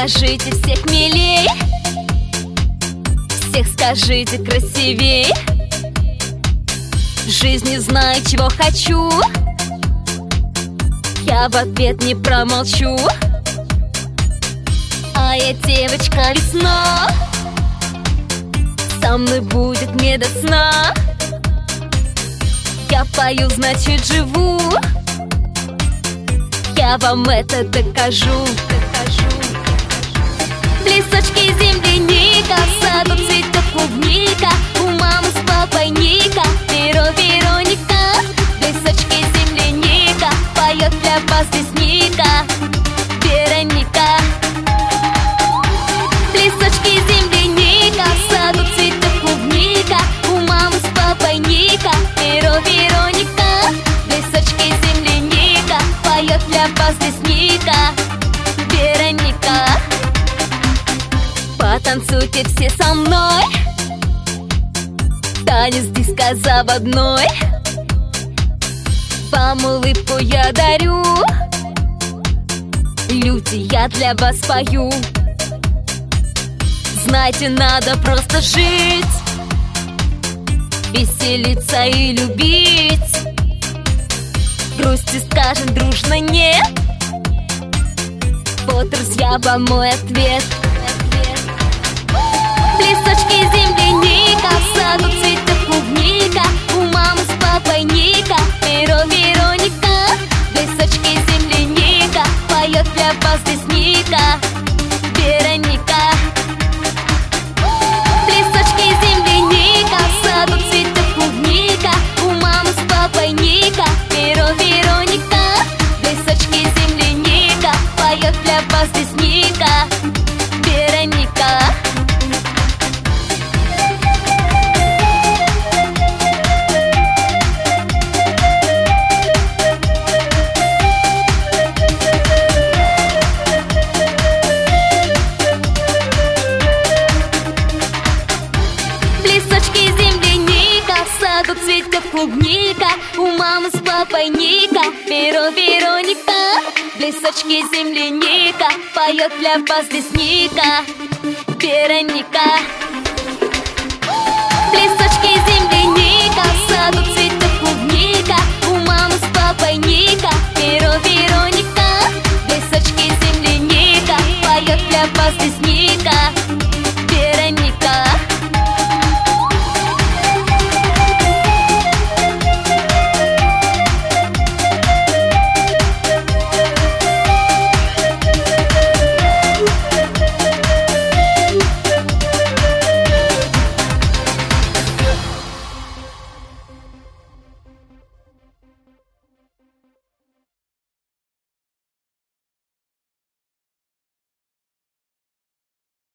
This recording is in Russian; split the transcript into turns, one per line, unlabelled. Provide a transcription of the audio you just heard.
скажите всех милей, всех скажите красивей. В жизни знаю, чего хочу, я в ответ не промолчу. А я девочка весна, со мной будет не до сна. Я пою, значит живу, я вам это докажу. В лесочке земляника, в саду цветет клубника, у мамы с папой Ника, Перо Вероника. В лесочке земляника, поет для вас лесника Вероника. В лесочке земляника, в саду цветет клубника, у мамы с папой Ника, Перо Вероника. В лесочке земляника, поет для вас лесника Вероника. Потанцуйте все со мной, танец диско заводной. Вам улыбку я дарю, люди, я для вас пою. Знаете, надо просто жить, веселиться и любить. Грусти скажем дружно нет, вот, друзья, вам мой ответ. В лесочке земляника, в саду цветет клубника, у мамы с папой Ника, Перо Вероника. В лесочке земляника, поет для вас лесника Вероника. В лесочке земляника, в саду цветет клубника, у мамы с папой Ника, Перо Вероника. В лесочке земляника, поет для вас лесника Вероника. Тут цветет клубника, у мамы с папой Ника, Перо Вероника. В лесочке земляника, поет для вас лесника Вероника. В лесочке земляника,